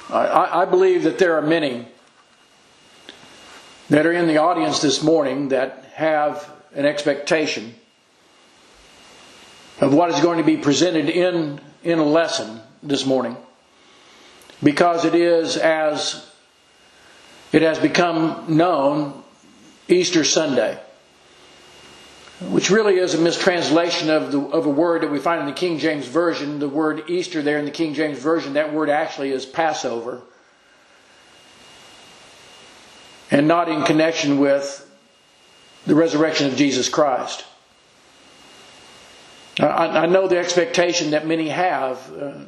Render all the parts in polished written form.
I believe that there are many that are in the audience this morning that have an expectation of what is going to be presented in a lesson this morning, because it is, as it has become known, Easter Sunday, which really is a mistranslation of a word that we find in the King James Version. The word Easter there in the King James Version, that word actually is Passover, and not in connection with the resurrection of Jesus Christ. I know the expectation that many have.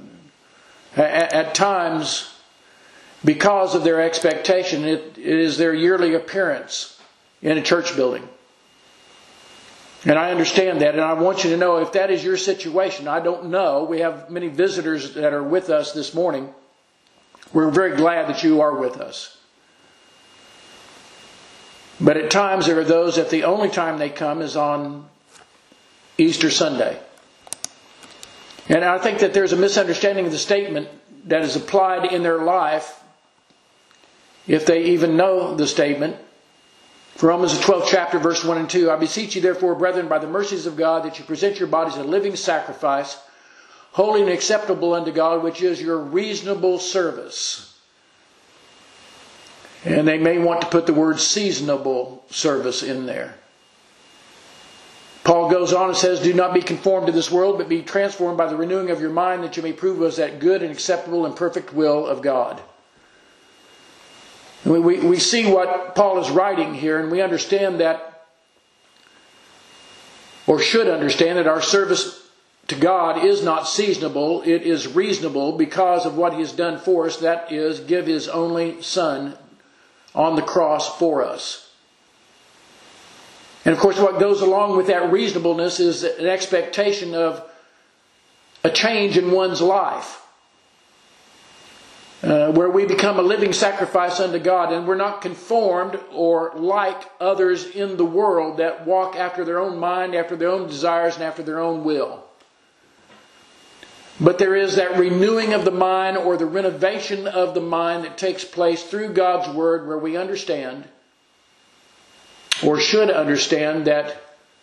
At times, because of their expectation, it is their yearly appearance in a church building. And I understand that, and I want you to know, if that is your situation, I don't know. We have many visitors that are with us this morning. We're very glad that you are with us. But at times there are those that the only time they come is on Easter Sunday. And I think that there's a misunderstanding of the statement that is applied in their life, if they even know the statement. For Romans the 12th chapter, verse 1 and 2, I beseech you therefore, brethren, by the mercies of God, that you present your bodies a living sacrifice, holy and acceptable unto God, which is your reasonable service. And they may want to put the word seasonable service in there. Paul goes on and says, do not be conformed to this world, but be transformed by the renewing of your mind, that you may prove what is that good and acceptable and perfect will of God. We see what Paul is writing here, and we understand that, or should understand, that our service to God is not seasonable, it is reasonable because of what He has done for us, that is, give His only Son on the cross for us. And of course, what goes along with that reasonableness is an expectation of a change in one's life. Where we become a living sacrifice unto God, and we're not conformed or like others in the world that walk after their own mind, after their own desires, and after their own will. But there is that renewing of the mind, or the renovation of the mind, that takes place through God's Word, where we understand, or should understand, that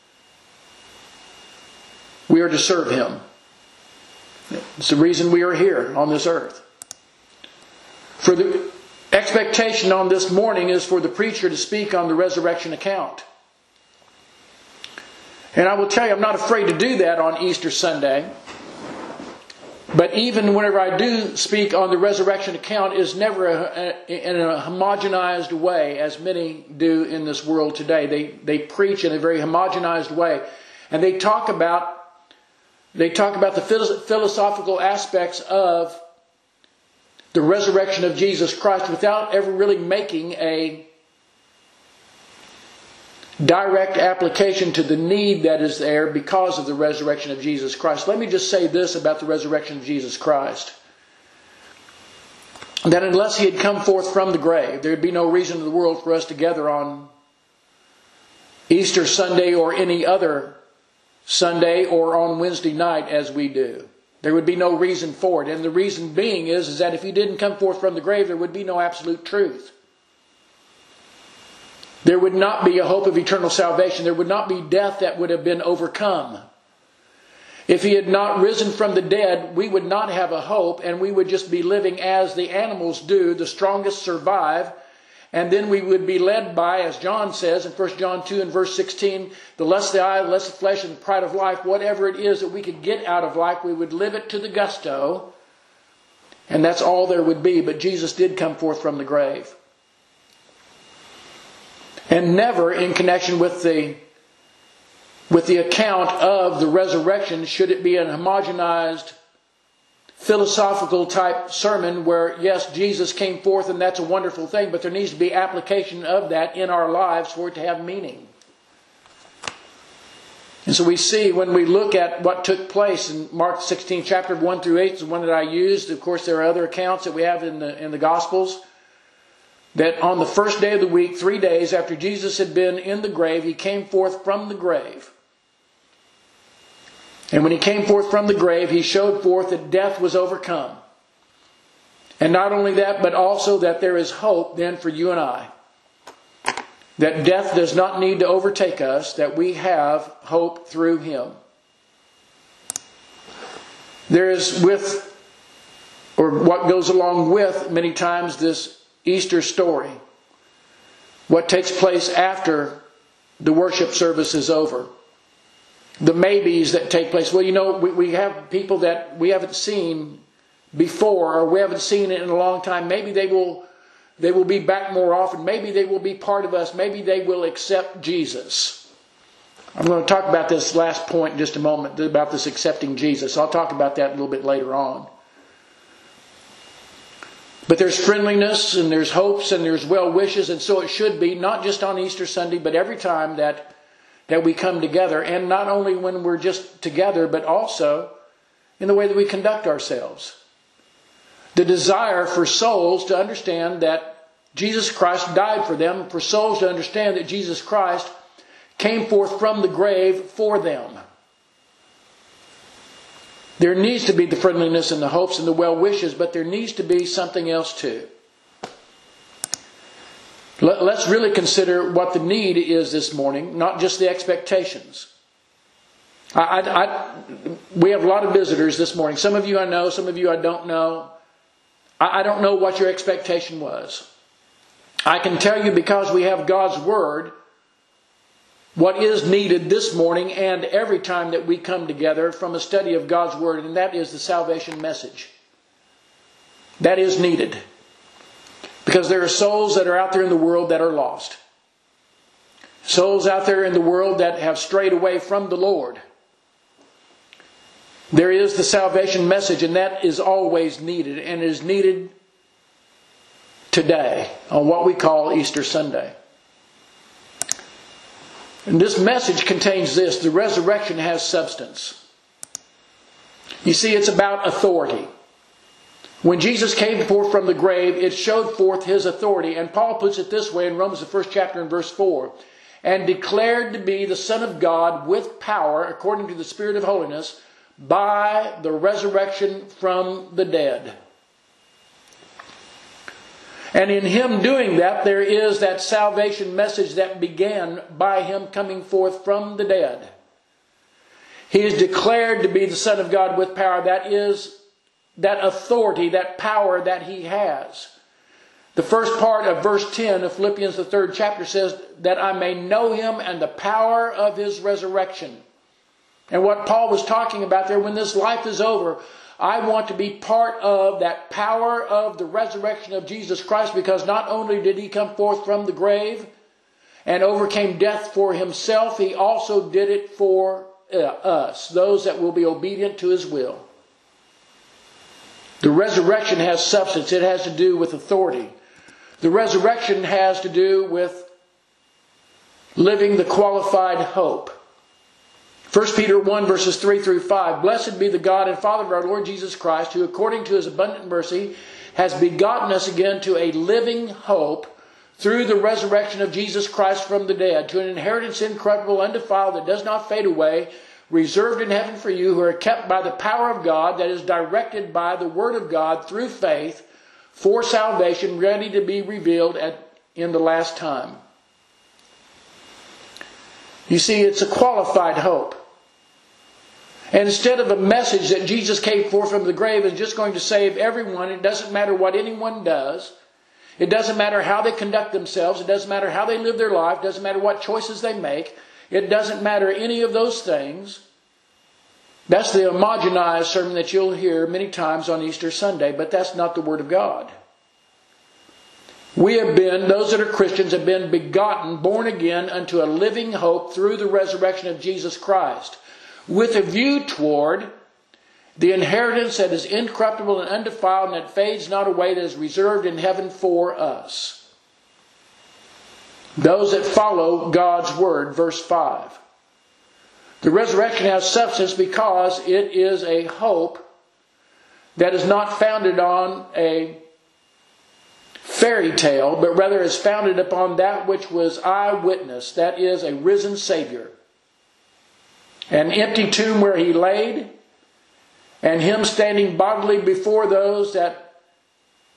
we are to serve Him. It's the reason we are here on this earth. For the expectation on this morning is for the preacher to speak on the resurrection account. And I will tell you, I'm not afraid to do that on Easter Sunday. But even whenever I do speak on the resurrection account, it is never in a homogenized way, as many do in this world today. They preach in a very homogenized way. And they talk about the philosophical aspects of the resurrection of Jesus Christ without ever really making a direct application to the need that is there because of the resurrection of Jesus Christ. Let me just say this about the resurrection of Jesus Christ. That unless He had come forth from the grave, there would be no reason in the world for us to gather on Easter Sunday or any other Sunday or on Wednesday night as we do. There would be no reason for it. And the reason being is that if He didn't come forth from the grave, there would be no absolute truth. There would not be a hope of eternal salvation. There would not be death that would have been overcome. If He had not risen from the dead, we would not have a hope, and we would just be living as the animals do. The strongest survive. And then we would be led by, as John says in 1 John 2 and verse 16, the lust of the eye, the lust of the flesh, and the pride of life, whatever it is that we could get out of life, we would live it to the gusto. And that's all there would be. But Jesus did come forth from the grave. And never in connection with the account of the resurrection should it be an homogenized, philosophical type sermon where, yes, Jesus came forth and that's a wonderful thing, but there needs to be application of that in our lives for it to have meaning. And so we see when we look at what took place in Mark 16 chapter 1 through 8 is the one that I used. Of course, there are other accounts that we have in the Gospels. That on the first day of the week, 3 days after Jesus had been in the grave, He came forth from the grave. And when He came forth from the grave, He showed forth that death was overcome. And not only that, but also that there is hope then for you and I. That death does not need to overtake us, that we have hope through Him. There is what goes along with many times this Easter story, what takes place after the worship service is over. The maybes that take place. Well, we have people that we haven't seen before, or we haven't seen it in a long time. Maybe they will be back more often. Maybe they will be part of us. Maybe they will accept Jesus. I'm going to talk about this last point in just a moment, about this accepting Jesus. I'll talk about that a little bit later on. But there's friendliness, and there's hopes, and there's well wishes, and so it should be, not just on Easter Sunday, but every time that we come together, and not only when we're just together, but also in the way that we conduct ourselves. The desire for souls to understand that Jesus Christ died for them, for souls to understand that Jesus Christ came forth from the grave for them. There needs to be the friendliness and the hopes and the well wishes, but there needs to be something else too. Let's really consider what the need is this morning, not just the expectations. We have a lot of visitors this morning. Some of you I know, some of you I don't know. I don't know what your expectation was. I can tell you, because we have God's Word, what is needed this morning and every time that we come together from a study of God's Word, and that is the salvation message. That is needed. Because there are souls that are out there in the world that are lost. Souls out there in the world that have strayed away from the Lord. There is the salvation message, and that is always needed, and is needed today on what we call Easter Sunday. And this message contains this: the resurrection has substance. You see, it's about authority. When Jesus came forth from the grave, it showed forth His authority. And Paul puts it this way in Romans, the 1st chapter and verse 4. And declared to be the Son of God with power, according to the Spirit of holiness, by the resurrection from the dead. And in Him doing that, there is that salvation message that began by Him coming forth from the dead. He is declared to be the Son of God with power. That is that authority, that power that He has. The first part of verse 10 of Philippians, the 3rd chapter, says that I may know Him and the power of His resurrection. And what Paul was talking about there, when this life is over, I want to be part of that power of the resurrection of Jesus Christ, because not only did He come forth from the grave and overcame death for Himself, He also did it for us, those that will be obedient to His will. The resurrection has substance. It has to do with authority. The resurrection has to do with living the qualified hope. 1 Peter 1 verses 3 through 5. Blessed be the God and Father of our Lord Jesus Christ, who according to His abundant mercy has begotten us again to a living hope through the resurrection of Jesus Christ from the dead, to an inheritance incorruptible, undefiled, that does not fade away, reserved in heaven for you, who are kept by the power of God, that is directed by the Word of God through faith for salvation, ready to be revealed in the last time. You see, it's a qualified hope. And instead of a message that Jesus came forth from the grave is just going to save everyone, it doesn't matter what anyone does. It doesn't matter how they conduct themselves. It doesn't matter how they live their life. It doesn't matter what choices they make. It doesn't matter any of those things. That's the homogenized sermon that you'll hear many times on Easter Sunday, but that's not the Word of God. We have been, those that are Christians, have been begotten, born again unto a living hope through the resurrection of Jesus Christ, with a view toward the inheritance that is incorruptible and undefiled and that fades not away, that is reserved in heaven for us. Those that follow God's Word, verse 5. The resurrection has substance because it is a hope that is not founded on a fairy tale, but rather is founded upon that which was eyewitness, that is a risen Savior. An empty tomb where He laid, and Him standing bodily before those that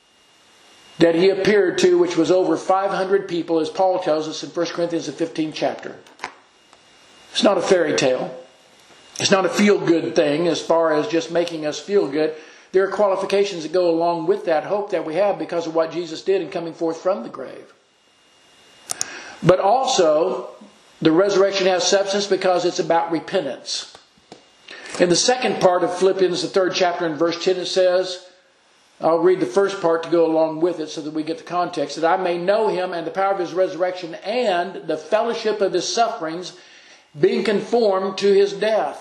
that he appeared to, which was over 500 people, as Paul tells us in 1 Corinthians the 15th chapter. It's not a fairy tale. It's not a feel-good thing as far as just making us feel good. There are qualifications that go along with that hope that we have because of what Jesus did in coming forth from the grave. But also, the resurrection has substance because it's about repentance. In the second part of Philippians, the 3rd chapter and verse 10, it says, I'll read the first part to go along with it so that we get the context, that I may know Him and the power of His resurrection and the fellowship of His sufferings, being conformed to His death.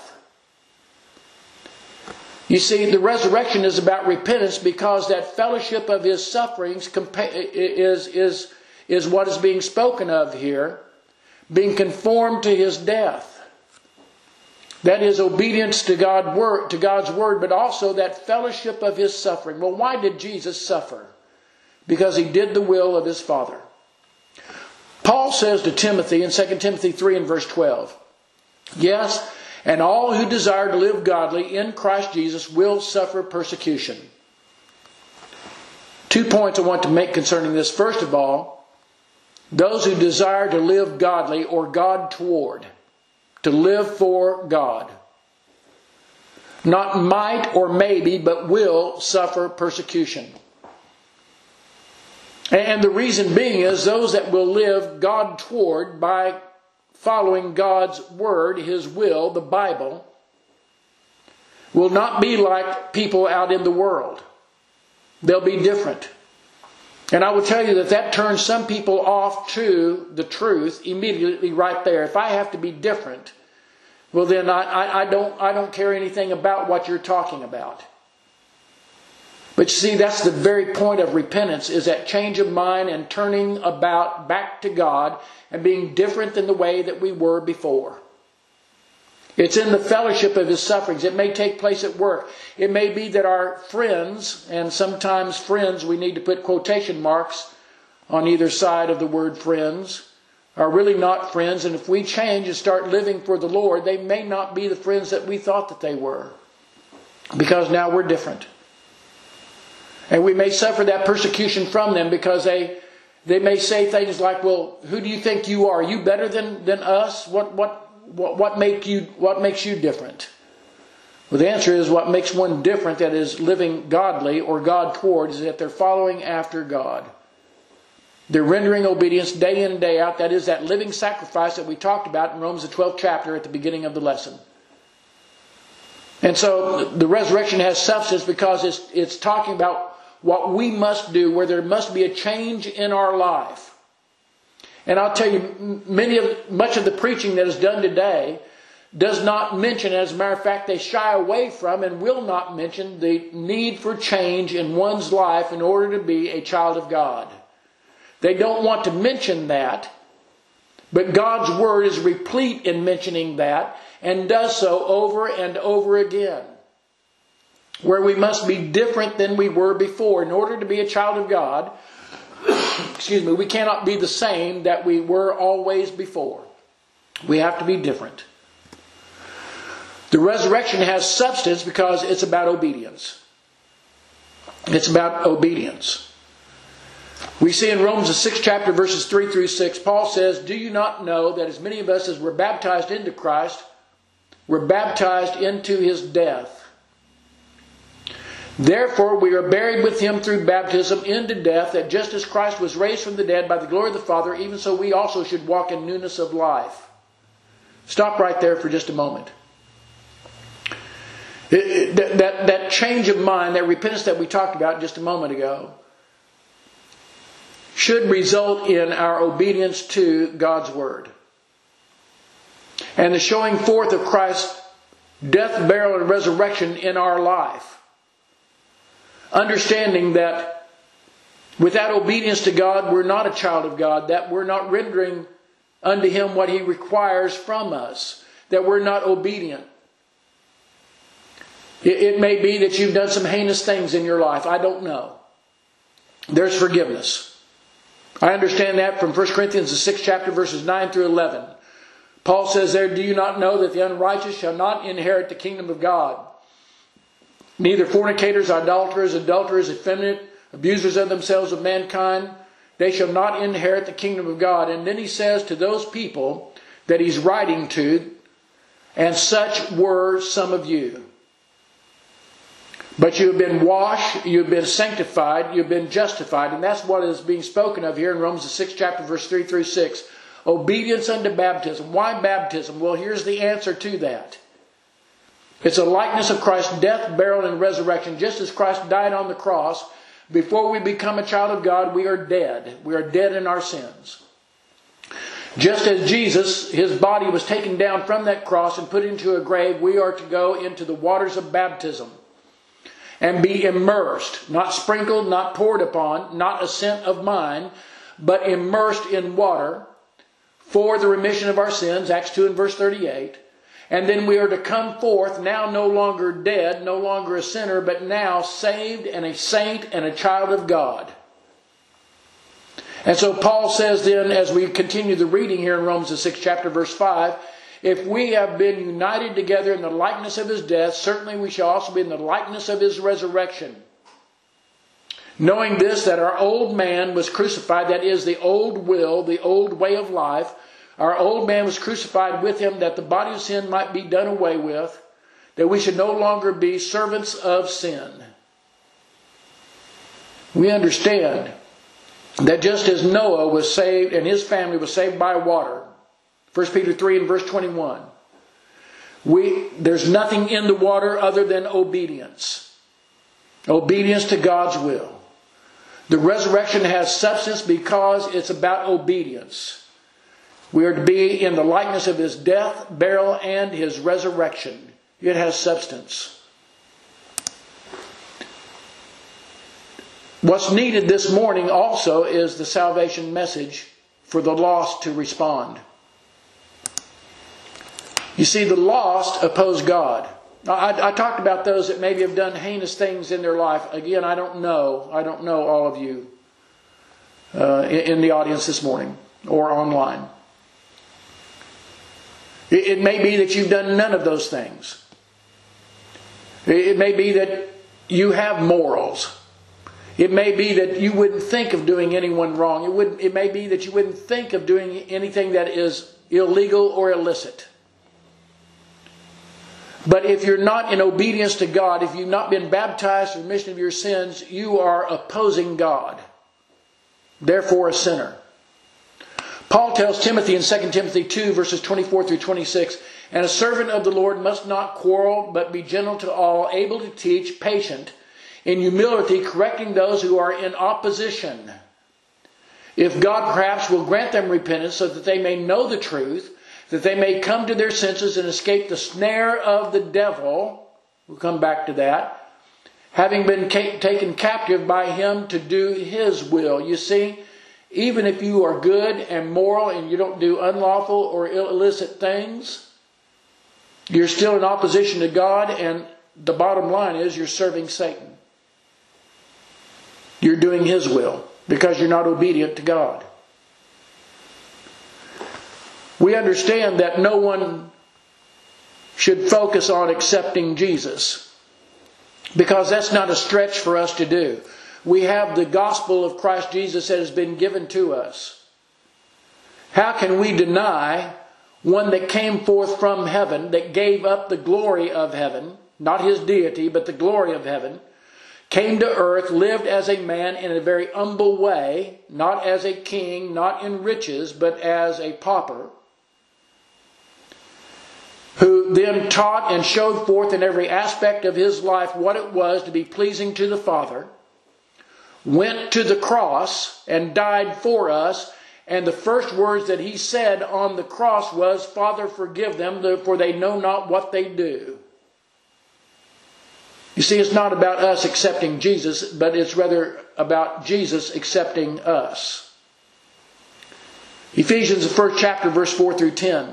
You see, the resurrection is about repentance because that fellowship of His sufferings is what is being spoken of here, being conformed to His death. That is obedience to God's word, but also that fellowship of His suffering. Well, why did Jesus suffer? Because He did the will of His Father. Paul says to Timothy in 2 Timothy 3 and verse 12, yes, and all who desire to live godly in Christ Jesus will suffer persecution. 2 points I want to make concerning this. First of all, those who desire to live godly or God toward, to live for God, not might or maybe, but will suffer persecution. And the reason being is those that will live God toward by following God's Word, His will, the Bible, will not be like people out in the world. They'll be different. And I will tell you that turns some people off to the truth immediately right there. If I have to be different, well then I don't care anything about what you're talking about. But you see, that's the very point of repentance, is that change of mind and turning about back to God and being different than the way that we were before. It's in the fellowship of His sufferings. It may take place at work. It may be that our friends, and sometimes friends, we need to put quotation marks on either side of the word friends, are really not friends. And if we change and start living for the Lord, they may not be the friends that we thought that they were. Because now we're different. And we may suffer that persecution from them because they may say things like, well, who do you think you are? Are you better than us? What makes you different? Well, the answer is what makes one different, that is living godly or God toward, is that they're following after God. They're rendering obedience day in and day out. That is that living sacrifice that we talked about in Romans the 12th chapter at the beginning of the lesson. And so the resurrection has substance because it's talking about what we must do, where there must be a change in our life. And I'll tell you, much of the preaching that is done today does not mention, as a matter of fact, they shy away from and will not mention the need for change in one's life in order to be a child of God. They don't want to mention that, but God's Word is replete in mentioning that and does so over and over again. Where we must be different than we were before. In order to be a child of God, we cannot be the same that we were always before. We have to be different. The resurrection has substance because it's about obedience. It's about obedience. We see in Romans the 6th chapter verses 3 through 6, Paul says, do you not know that as many of us as were baptized into Christ, were baptized into His death? Therefore we are buried with Him through baptism into death, that just as Christ was raised from the dead by the glory of the Father, even so we also should walk in newness of life. Stop right there for just a moment. That change of mind, that repentance that we talked about just a moment ago, should result in our obedience to God's Word. And the showing forth of Christ's death, burial, and resurrection in our life. Understanding that without obedience to God, we're not a child of God, that we're not rendering unto Him what He requires from us, that we're not obedient. It may be that you've done some heinous things in your life. I don't know. There's forgiveness. I understand that from 1 Corinthians the 6th chapter verses 9 through 11. Paul says there, do you not know that the unrighteous shall not inherit the kingdom of God? Neither fornicators, idolaters, adulterers, effeminate, abusers of themselves, of mankind, they shall not inherit the kingdom of God. And then he says to those people that he's writing to, and such were some of you. But you have been washed, you have been sanctified, you have been justified. And that's what is being spoken of here in Romans the 6th chapter, verse 3 through 6. Obedience unto baptism. Why baptism? Well, here's the answer to that. It's a likeness of Christ's death, burial, and resurrection. Just as Christ died on the cross, before we become a child of God, we are dead. We are dead in our sins. Just as Jesus, his body was taken down from that cross and put into a grave, we are to go into the waters of baptism and be immersed, not sprinkled, not poured upon, not assent of mine, but immersed in water for the remission of our sins, Acts 2 and verse 38. And then we are to come forth, now no longer dead, no longer a sinner, but now saved and a saint and a child of God. And so Paul says then, as we continue the reading here in Romans the 6th chapter, verse 5, if we have been united together in the likeness of his death, certainly we shall also be in the likeness of his resurrection. Knowing this, that our old man was crucified, that is the old will, the old way of life. Our old man was crucified with him, that the body of sin might be done away with, that we should no longer be servants of sin. We understand that just as Noah was saved and his family was saved by water, 1 Peter 3 and verse 21, there's nothing in the water other than obedience. Obedience to God's will. The resurrection has substance because it's about obedience. We are to be in the likeness of his death, burial, and his resurrection. It has substance. What's needed this morning also is the salvation message for the lost to respond. You see, the lost oppose God. I talked about those that maybe have done heinous things in their life. Again, I don't know all of you in the audience this morning or online. It may be that you've done none of those things. It may be that you have morals. It may be that you wouldn't think of doing anyone wrong. It may be that you wouldn't think of doing anything that is illegal or illicit. But if you're not in obedience to God, if you've not been baptized for the remission of your sins, you are opposing God. Therefore a sinner. Paul tells Timothy in 2 Timothy 2 verses 24 through 26, and a servant of the Lord must not quarrel, but be gentle to all, able to teach, patient, in humility, correcting those who are in opposition. If God perhaps will grant them repentance so that they may know the truth, that they may come to their senses and escape the snare of the devil. We'll come back to that. Having been taken captive by him to do his will. You see, even if you are good and moral and you don't do unlawful or illicit things, you're still in opposition to God, and the bottom line is you're serving Satan. You're doing his will because you're not obedient to God. We understand that no one should focus on accepting Jesus, because that's not a stretch for us to do. We have the gospel of Christ Jesus that has been given to us. How can we deny one that came forth from heaven, that gave up the glory of heaven, not his deity, but the glory of heaven, came to earth, lived as a man in a very humble way, not as a king, not in riches, but as a pauper, who then taught and showed forth in every aspect of his life what it was to be pleasing to the Father, went to the cross and died for us, and the first words that he said on the cross was, Father, forgive them, for they know not what they do. You see, it's not about us accepting Jesus, but it's rather about Jesus accepting us. Ephesians, the 1st chapter, verse 4 through 10.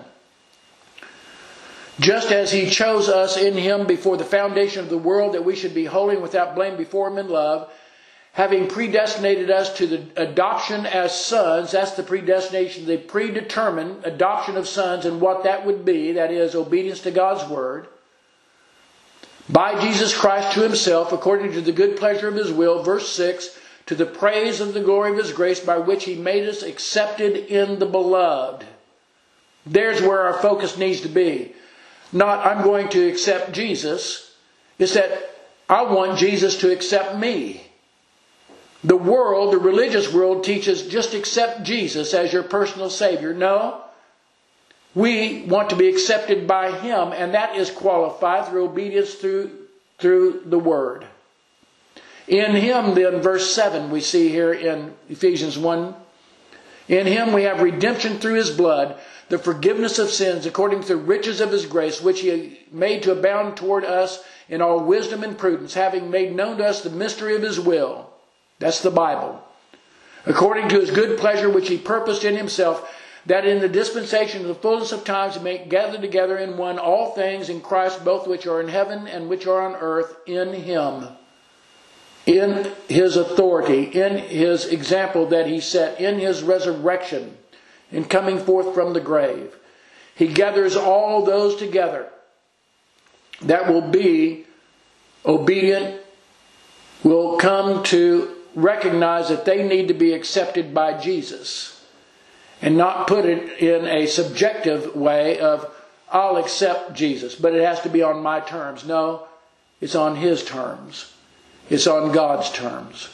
Just as he chose us in him before the foundation of the world, that we should be holy and without blame before him in love, having predestinated us to the adoption as sons. That's the predestination, the predetermined adoption of sons, and what that would be, that is, obedience to God's word, by Jesus Christ to himself, according to the good pleasure of his will, verse 6, to the praise of the glory of His grace by which He made us accepted in the Beloved. There's where our focus needs to be. Not, I'm going to accept Jesus. It's that I want Jesus to accept me. The world, the religious world, teaches just accept Jesus as your personal Savior. No. We want to be accepted by Him, and that is qualified through obedience through the Word. In Him, then, verse 7, we see here in Ephesians 1, in Him we have redemption through His blood, the forgiveness of sins according to the riches of His grace, which He made to abound toward us in all wisdom and prudence, having made known to us the mystery of His will. That's the Bible. According to His good pleasure, which He purposed in Himself, that in the dispensation of the fullness of times He may gather together in one all things in Christ, both which are in heaven and which are on earth, in Him. In His authority, in His example that He set, in His resurrection, in coming forth from the grave. He gathers all those together that will be obedient, will come to recognize that they need to be accepted by Jesus, and not put it in a subjective way of, I'll accept Jesus, but it has to be on my terms. No, it's on His terms. It's on God's terms.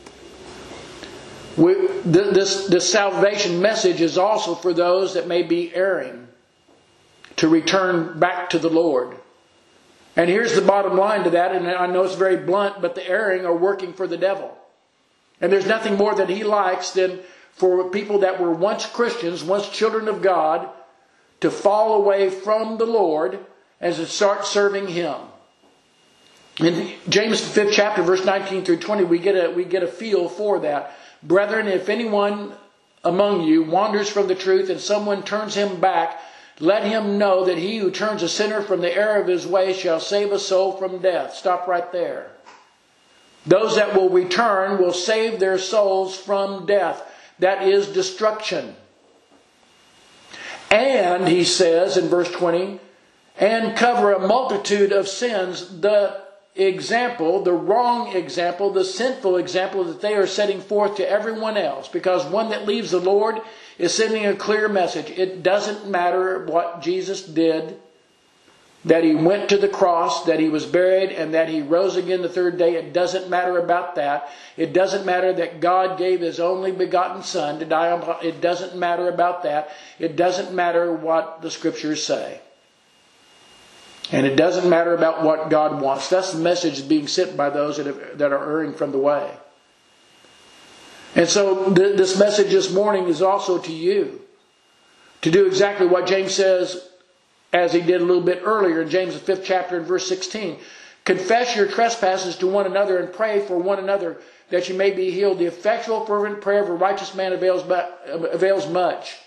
This salvation message is also for those that may be erring, to return back to the Lord. And here's the bottom line to that, and I know it's very blunt, but the erring are working for the devil. And there's nothing more that he likes than for people that were once Christians, once children of God, to fall away from the Lord and to start serving Him. In James the 5th chapter, verse 19 through 20, we get a feel for that. Brethren, if anyone among you wanders from the truth and someone turns him back, let him know that he who turns a sinner from the error of his way shall save a soul from death. Stop right there. Those that will return will save their souls from death. That is destruction. And, he says in verse 20, and cover a multitude of sins, the example, the wrong example, the sinful example that they are setting forth to everyone else. Because one that leaves the Lord is sending a clear message. It doesn't matter what Jesus did, that He went to the cross, that He was buried, and that He rose again the third day. It doesn't matter about that. It doesn't matter that God gave His only begotten Son to die on. It doesn't matter about that. It doesn't matter what the Scriptures say. And it doesn't matter about what God wants. That's the message being sent by those that are erring from the way. And so this message this morning is also to you, to do exactly what James says, as he did a little bit earlier in James the 5th chapter and verse 16. Confess your trespasses to one another and pray for one another that you may be healed. The effectual fervent prayer of a righteous man avails much.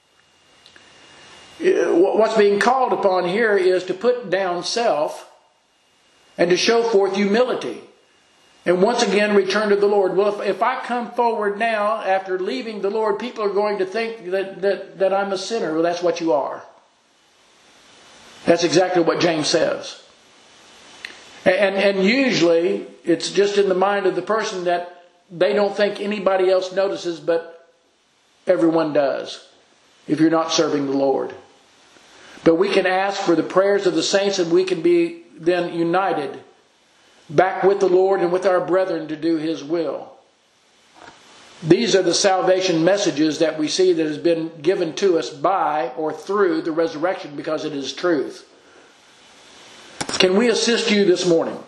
What's being called upon here is to put down self and to show forth humility. And once again return to the Lord. Well, if I come forward now after leaving the Lord, people are going to think that I'm a sinner. Well, that's what you are. That's exactly what James says. And usually it's just in the mind of the person that they don't think anybody else notices, but everyone does, if you're not serving the Lord. But we can ask for the prayers of the saints, and we can be then united back with the Lord and with our brethren to do His will. These are the salvation messages that we see that has been given to us by or through the resurrection, because it is truth. Can we assist you this morning?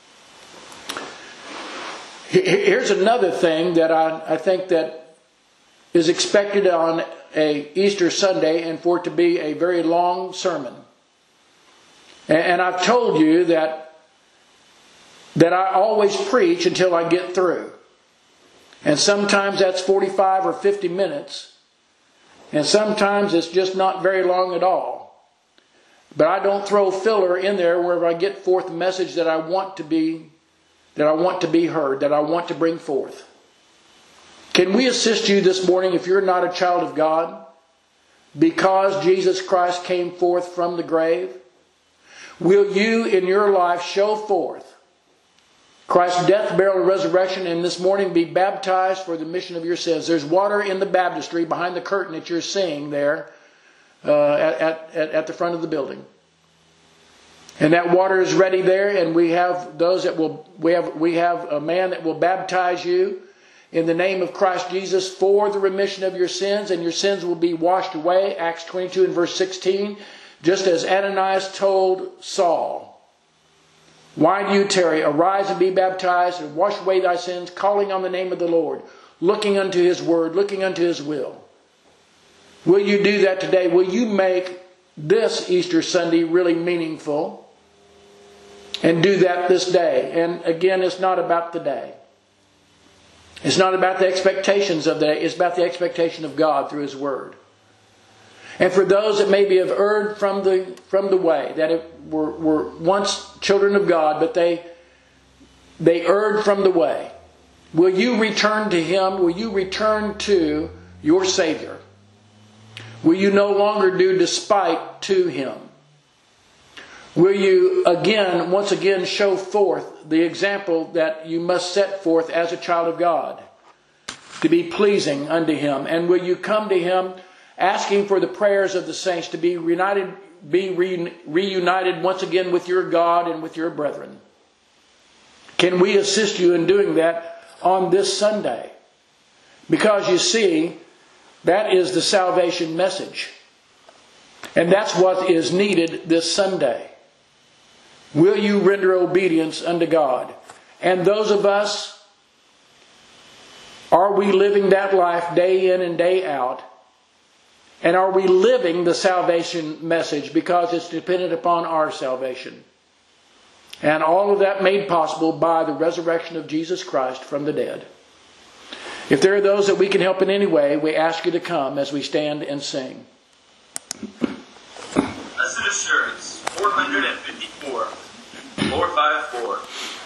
Here's another thing that I think that is expected on a Easter Sunday, and for it to be a very long sermon. And I've told you that I always preach until I get through. And sometimes that's 45 or 50 minutes. And sometimes it's just not very long at all. But I don't throw filler in there wherever I get forth the message that I want to be heard, that I want to bring forth. Can we assist you this morning if you're not a child of God? Because Jesus Christ came forth from the grave, will you in your life show forth Christ's death, burial, and resurrection, and this morning be baptized for the remission of your sins. There's water in the baptistry behind the curtain that you're seeing there at the front of the building. And that water is ready there, and we have those that will, we have a man that will baptize you in the name of Christ Jesus for the remission of your sins, and your sins will be washed away. Acts 22 and verse 16. Just as Ananias told Saul, why do you tarry? Arise and be baptized and wash away thy sins, calling on the name of the Lord, looking unto His word, looking unto His will. Will you do that today? Will you make this Easter Sunday really meaningful? And do that this day. And again, it's not about the day. It's not about the expectations of the day. It's about the expectation of God through His word. And for those that maybe have erred from the way, that were once children of God, but they erred from the way, will you return to Him? Will you return to your Savior? Will you no longer do despite to Him? Will you once again show forth the example that you must set forth as a child of God to be pleasing unto Him? And will you come to Him asking for the prayers of the saints to be reunited once again with your God and with your brethren? Can we assist you in doing that on this Sunday? Because you see, that is the salvation message. And that's what is needed this Sunday. Will you render obedience unto God? And those of us, are we living that life day in and day out? And are we living the salvation message because it's dependent upon our salvation? And all of that made possible by the resurrection of Jesus Christ from the dead. If there are those that we can help in any way, we ask you to come as we stand and sing. Blessed Assurance, 454, 454.